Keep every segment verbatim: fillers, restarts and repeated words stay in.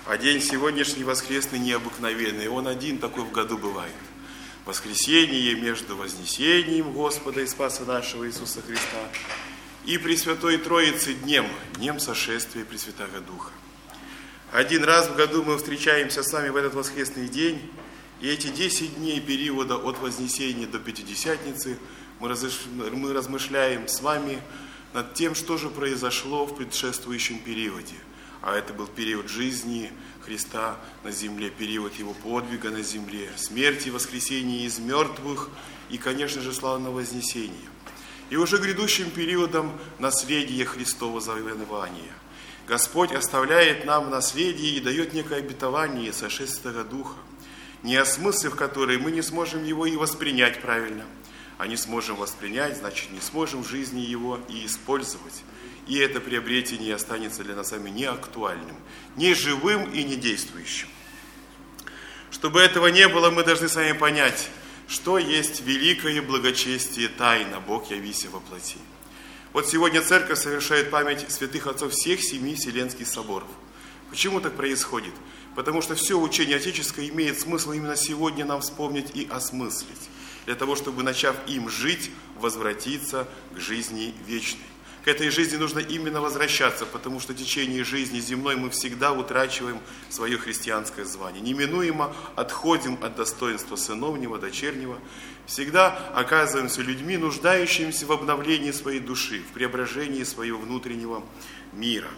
А день сегодняшний воскресный необыкновенный, он один такой в году бывает. Воскресение между вознесением Господа и Спаса нашего Иисуса Христа и Пресвятой Троицы днем, днем сошествия Пресвятаго Духа. Один раз в году мы встречаемся с вами в этот воскресный день, и эти десять дней периода от Вознесения до Пятидесятницы мы размышляем с вами над тем, что же произошло в предшествующем периоде. А это был период жизни Христа на земле, период Его подвига на земле, смерти, воскресения из мертвых и, конечно же, славного вознесения. И уже грядущим периодом наследия Христова завоевания. Господь оставляет нам в наследие и дает некое обетование сошествия Духа, не осмыслив которое мы не сможем его и воспринять правильно. А не сможем воспринять, значит, не сможем в жизни его и использовать. И это приобретение останется для нас с вами неактуальным, не живым и не действующим. Чтобы этого не было, мы должны с вами понять, что есть великое благочестие тайна «Бог явися во плоти». Вот сегодня Церковь совершает память святых отцов всех семи Вселенских соборов. Почему так происходит? Потому что все учение отеческое имеет смысл именно сегодня нам вспомнить и осмыслить, для того, чтобы, начав им жить, возвратиться к жизни вечной. К этой жизни нужно именно возвращаться, потому что в течение жизни земной мы всегда утрачиваем свое христианское звание. Неминуемо отходим от достоинства сыновнего, дочернего. Всегда оказываемся людьми, нуждающимися в обновлении своей души, в преображении своего внутреннего мира.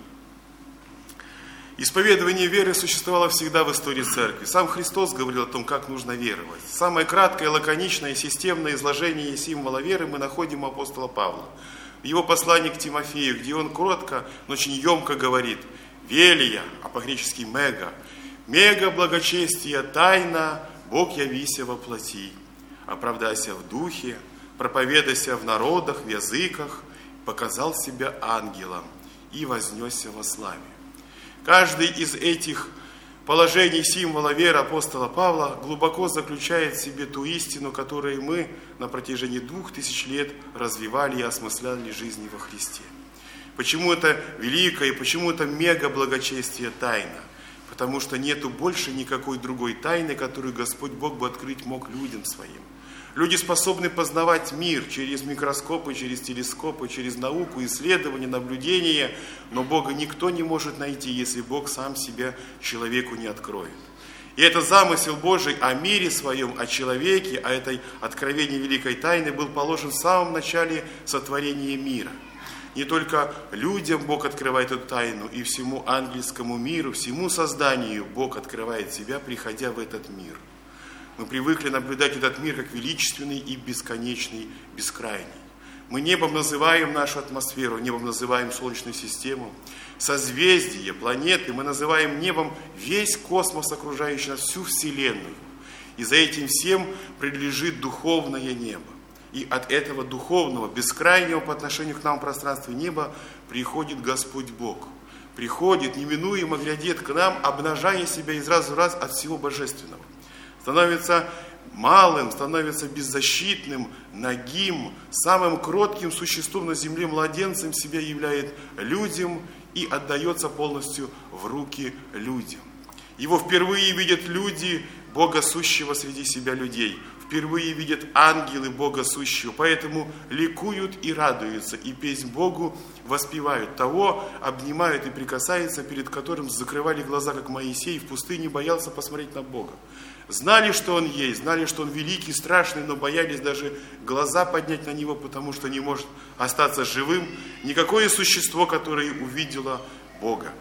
Исповедование веры существовало всегда в истории Церкви. Сам Христос говорил о том, как нужно веровать. Самое краткое, лаконичное, системное изложение символа веры мы находим у апостола Павла. В его послании к Тимофею, где он коротко, но очень емко говорит: «Велия», а по-гречески «мега», «мега благочестия тайна, Бог явися во плоти, оправдайся в духе, проповедайся в народах, в языках, показал себя ангелом и вознесся во славе». Каждый из этих положений символа веры апостола Павла глубоко заключает в себе ту истину, которую мы на протяжении двух тысяч лет развивали и осмысляли жизни во Христе. Почему это великое, почему это мега благочестие тайна? Потому что нету больше никакой другой тайны, которую Господь Бог бы открыть мог людям своим. Люди способны познавать мир через микроскопы, через телескопы, через науку, исследования, наблюдения, но Бога никто не может найти, если Бог сам себя человеку не откроет. И это замысел Божий о мире своем, о человеке, о этой откровении великой тайны был положен в самом начале сотворения мира. Не только людям Бог открывает эту тайну, и всему ангельскому миру, всему созданию Бог открывает себя, приходя в этот мир. Мы привыкли наблюдать этот мир как величественный и бесконечный, бескрайний. Мы небом называем нашу атмосферу, небом называем Солнечную систему, созвездия, планеты. Мы называем небом весь космос, окружающий нас, всю Вселенную. И за этим всем принадлежит духовное небо. И от этого духовного, бескрайнего по отношению к нам пространства неба приходит Господь Бог. Приходит, неминуемо глядит к нам, обнажая себя из раза в раз от всего божественного. Становится малым, становится беззащитным, нагим, самым кротким существом на земле, младенцем себя являет людям и отдается полностью в руки людям. Его впервые видят люди, Бога сущего среди себя людей. Впервые видят ангелы Бога сущего, поэтому ликуют и радуются, и песнь Богу воспевают. Того обнимают и прикасаются, перед которым закрывали глаза, как Моисей в пустыне боялся посмотреть на Бога. Знали, что Он есть, знали, что Он великий, страшный, но боялись даже глаза поднять на Него, потому что не может остаться живым никакое существо, которое увидело Бога.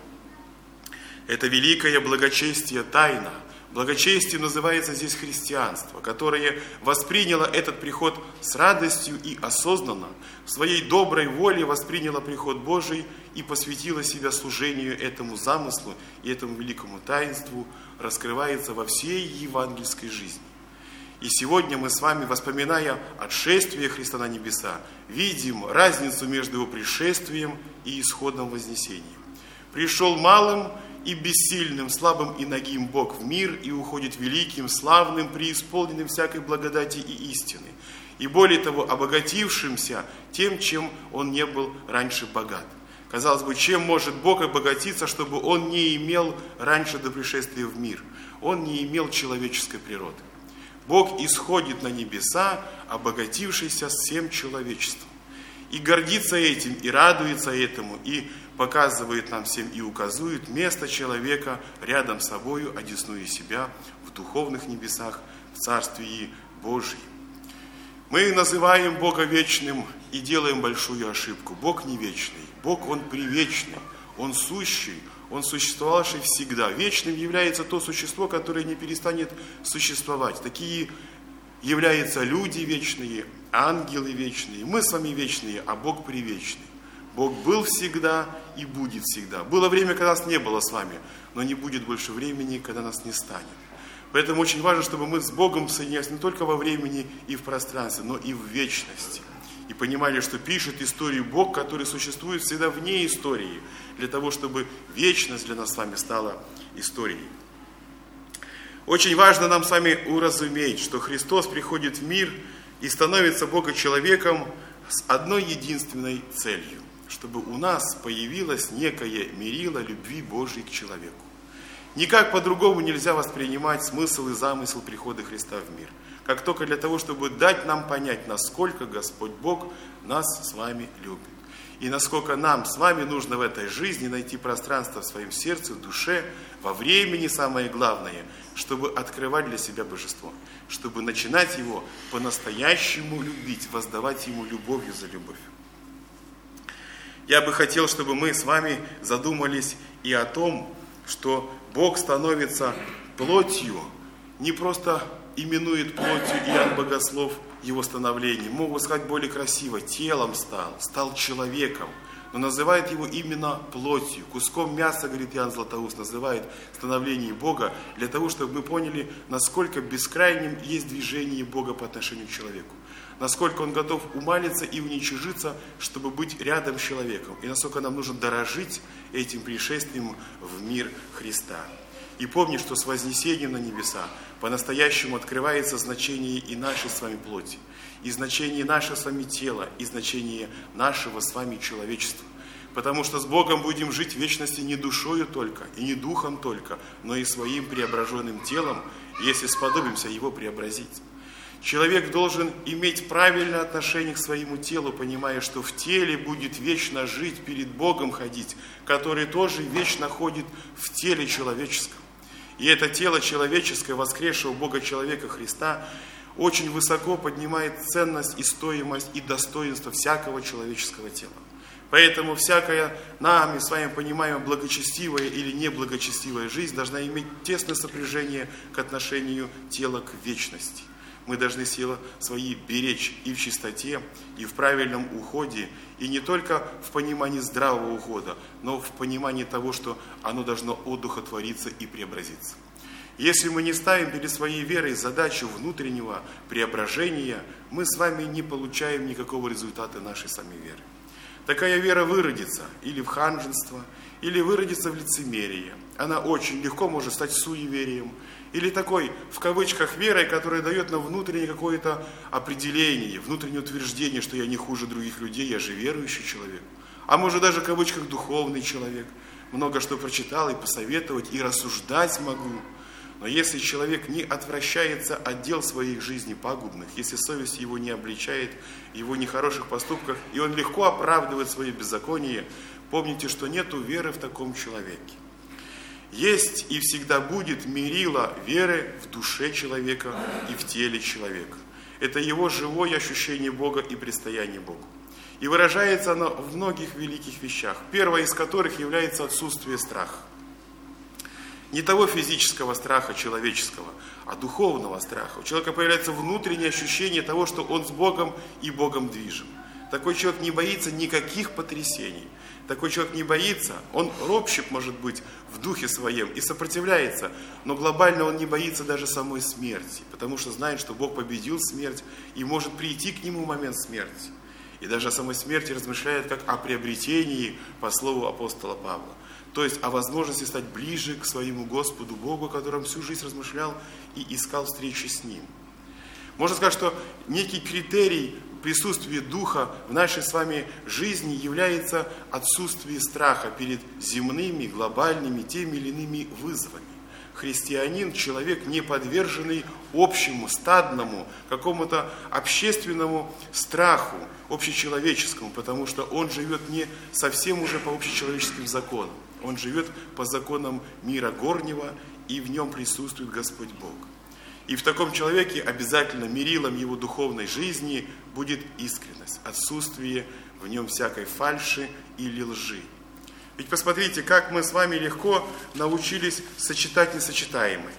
Это великое благочестие тайна. Благочестие называется здесь христианство, которое восприняло этот приход с радостью и осознанно, в своей доброй воле восприняло приход Божий и посвятило себя служению этому замыслу и этому великому таинству, раскрывается во всей евангельской жизни. И сегодня мы с вами, воспоминая отшествие Христа на небеса, видим разницу между Его пришествием и исходным вознесением. Пришел малым и бессильным, слабым и нагим Бог в мир и уходит великим, славным, преисполненным всякой благодати и истины. И более того, обогатившимся тем, чем Он не был раньше богат. Казалось бы, чем может Бог обогатиться, чтобы Он не имел раньше до пришествия в мир? Он не имел человеческой природы. Бог исходит на небеса, обогатившийся всем человечеством. И гордится этим, и радуется этому, и показывает нам всем, и указывает место человека рядом с собою, одесную себя в духовных небесах, в Царствии Божьем. Мы называем Бога вечным и делаем большую ошибку. Бог не вечный, Бог Он привечный, Он сущий, Он существовавший всегда. Вечным является то существо, которое не перестанет существовать. Такие являются люди вечные, ангелы вечные. Мы с вами вечные, а Бог привечный. Бог был всегда и будет всегда. Было время, когда нас не было с вами, но не будет больше времени, когда нас не станет. Поэтому очень важно, чтобы мы с Богом соединялись не только во времени и в пространстве, но и в вечности. И понимали, что пишет историю Бог, который существует всегда вне истории, для того, чтобы вечность для нас с вами стала историей. Очень важно нам с вами уразуметь, что Христос приходит в мир и становится Бога-человеком с одной единственной целью, чтобы у нас появилось некое мерило любви Божьей к человеку. Никак по-другому нельзя воспринимать смысл и замысел прихода Христа в мир, как только для того, чтобы дать нам понять, насколько Господь Бог нас с вами любит. И насколько нам с вами нужно в этой жизни найти пространство в своем сердце, в душе, во времени, самое главное, чтобы открывать для себя божество, чтобы начинать его по-настоящему любить, воздавать ему любовью за любовь. Я бы хотел, чтобы мы с вами задумались и о том, что Бог становится плотью, не просто именует плотью Иоанн Богослов его становление, могут сказать более красиво, телом стал, стал человеком, но называет его именно плотью, куском мяса, говорит Иоанн Златоуст, называет становление Бога, для того, чтобы мы поняли, насколько бескрайним есть движение Бога по отношению к человеку, насколько Он готов умалиться и уничижиться, чтобы быть рядом с человеком, и насколько нам нужно дорожить этим пришествием в мир Христа. И помни, что с вознесением на небеса по-настоящему открывается значение и нашей с вами плоти, и значение нашего с вами тела, и значение нашего с вами человечества. Потому что с Богом будем жить в вечности не душою только, и не духом только, но и своим преображенным телом, если сподобимся его преобразить. Человек должен иметь правильное отношение к своему телу, понимая, что в теле будет вечно жить, перед Богом ходить, который тоже вечно ходит в теле человеческом. И это тело человеческое, воскресшего Бога-человека Христа, очень высоко поднимает ценность и стоимость и достоинство всякого человеческого тела. Поэтому всякая нами с вами понимаемая благочестивая или неблагочестивая жизнь должна иметь тесное сопряжение к отношению тела к вечности. Мы должны силы свои беречь и в чистоте, и в правильном уходе, и не только в понимании здравого ухода, но в понимании того, что оно должно одухотвориться и преобразиться. Если мы не ставим перед своей верой задачу внутреннего преображения, мы с вами не получаем никакого результата нашей самой веры. Такая вера выродится или в ханжество, или выродится в лицемерие. Она очень легко может стать суеверием, или такой, в кавычках, верой, которая дает нам внутреннее какое-то определение, внутреннее утверждение, что я не хуже других людей, я же верующий человек. А может даже, в кавычках, духовный человек. Много что прочитал и посоветовать, и рассуждать могу. Но если человек не отвращается от дел своих жизней пагубных, если совесть его не обличает его нехороших поступках, и он легко оправдывает свои беззакония, помните, что нету веры в таком человеке. Есть и всегда будет мерило веры в душе человека и в теле человека. Это его живое ощущение Бога и предстояние Богу. И выражается оно в многих великих вещах, первое из которых является отсутствие страха. Не того физического страха человеческого, а духовного страха. У человека появляется внутреннее ощущение того, что он с Богом и Богом движим. Такой человек не боится никаких потрясений. Такой человек не боится, он ропщик, может быть, в духе своем и сопротивляется, но глобально он не боится даже самой смерти, потому что знает, что Бог победил смерть и может прийти к нему в момент смерти. И даже о самой смерти размышляет как о приобретении, по слову апостола Павла. То есть о возможности стать ближе к своему Господу Богу, о котором всю жизнь размышлял и искал встречи с Ним. Можно сказать, что некий критерий присутствие Духа в нашей с вами жизни является отсутствие страха перед земными, глобальными, теми или иными вызовами. Христианин – человек, не подверженный общему, стадному, какому-то общественному страху, общечеловеческому, потому что он живет не совсем уже по общечеловеческим законам. Он живет по законам мира горнего, и в нем присутствует Господь Бог. И в таком человеке обязательно мерилом его духовной жизни будет искренность, отсутствие в нем всякой фальши или лжи. Ведь посмотрите, как мы с вами легко научились сочетать несочетаемое.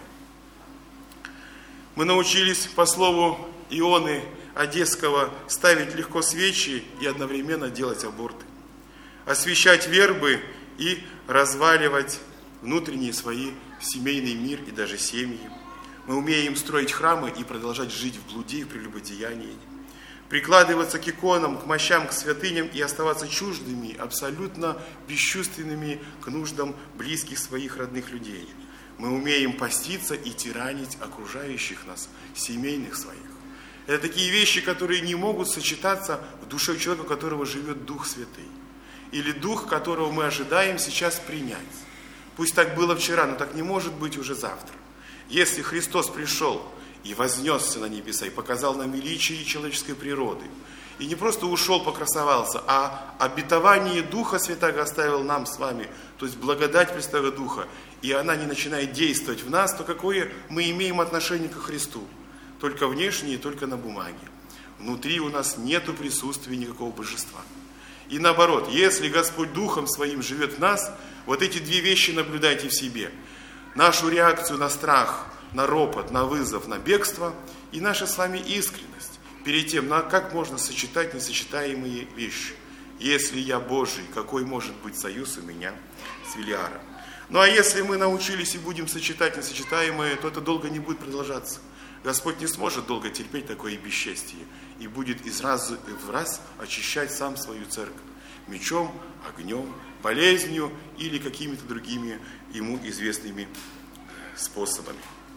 Мы научились, по слову Ионы Одесского, ставить легко свечи и одновременно делать аборты, освещать вербы и разваливать внутренние свои семейный мир и даже семьи. Мы умеем строить храмы и продолжать жить в блуде и в прелюбодеянии, прикладываться к иконам, к мощам, к святыням и оставаться чуждыми, абсолютно бесчувственными к нуждам близких своих родных людей. Мы умеем поститься и тиранить окружающих нас, семейных своих. Это такие вещи, которые не могут сочетаться в душе человека, у которого живет Дух Святый. Или Дух, которого мы ожидаем сейчас принять. Пусть так было вчера, но так не может быть уже завтра. Если Христос пришел и вознесся на небеса, и показал нам величие человеческой природы, и не просто ушел, покрасовался, а обетование Духа Святаго оставил нам с вами, то есть благодать Пресвятого Духа, и она не начинает действовать в нас, то какое мы имеем отношение ко Христу? Только внешнее, только на бумаге. Внутри у нас нету присутствия никакого божества. И наоборот, если Господь Духом Своим живет в нас, вот эти две вещи наблюдайте в себе. Нашу реакцию на страх, на ропот, на вызов, на бегство и наша с вами искренность перед тем, на как можно сочетать несочетаемые вещи. Если я Божий, какой может быть союз у меня с Велиаром? Ну а если мы научились и будем сочетать несочетаемое, то это долго не будет продолжаться. Господь не сможет долго терпеть такое бесчестие и будет из раза в раз очищать сам свою церковь мечом, огнем, болезнью или какими-то другими ему известными способами.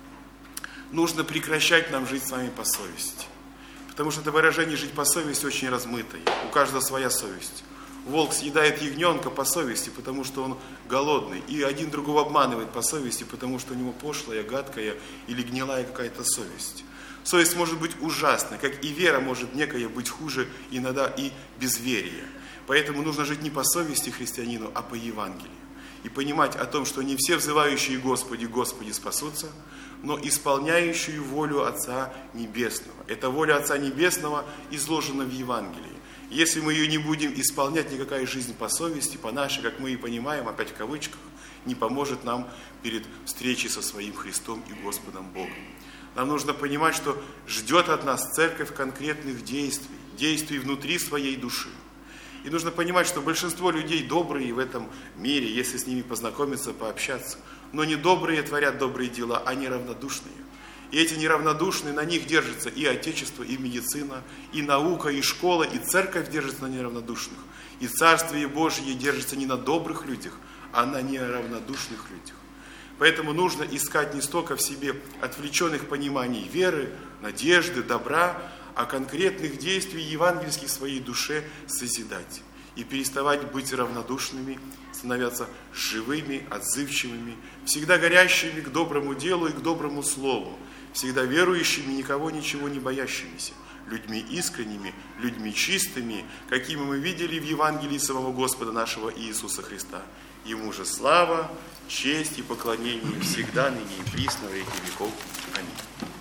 Нужно прекращать нам жить с вами по совести. Потому что это выражение «жить по совести» очень размытое. У каждого своя совесть. Волк съедает ягненка по совести, потому что он голодный. И один другого обманывает по совести, потому что у него пошлая, гадкая или гнилая какая-то совесть. Совесть может быть ужасной, как и вера может некая быть хуже иногда и безверие. Поэтому нужно жить не по совести христианину, а по Евангелию. И понимать о том, что не все взывающие Господи, Господи спасутся, но исполняющие волю Отца Небесного. Эта воля Отца Небесного изложена в Евангелии. Если мы ее не будем исполнять, никакая жизнь по совести, по нашей, как мы и понимаем, опять в кавычках, не поможет нам перед встречей со своим Христом и Господом Богом. Нам нужно понимать, что ждет от нас церковь конкретных действий, действий внутри своей души. И нужно понимать, что большинство людей добрые в этом мире, если с ними познакомиться, пообщаться. Но не добрые творят добрые дела, а неравнодушные. И эти неравнодушные, на них держится и Отечество, и медицина, и наука, и школа, и церковь держится на неравнодушных. И Царствие Божье держится не на добрых людях, а на неравнодушных людях. Поэтому нужно искать не столько в себе отвлеченных пониманий веры, надежды, добра, а конкретных действий евангельских в своей душе созидать. И переставать быть равнодушными, становятся живыми, отзывчивыми, всегда горящими к доброму делу и к доброму слову, всегда верующими, никого ничего не боящимися, людьми искренними, людьми чистыми, какими мы видели в Евангелии самого Господа нашего Иисуса Христа. Ему же слава, честь и поклонение всегда, ныне и присно, во веки веков. Аминь.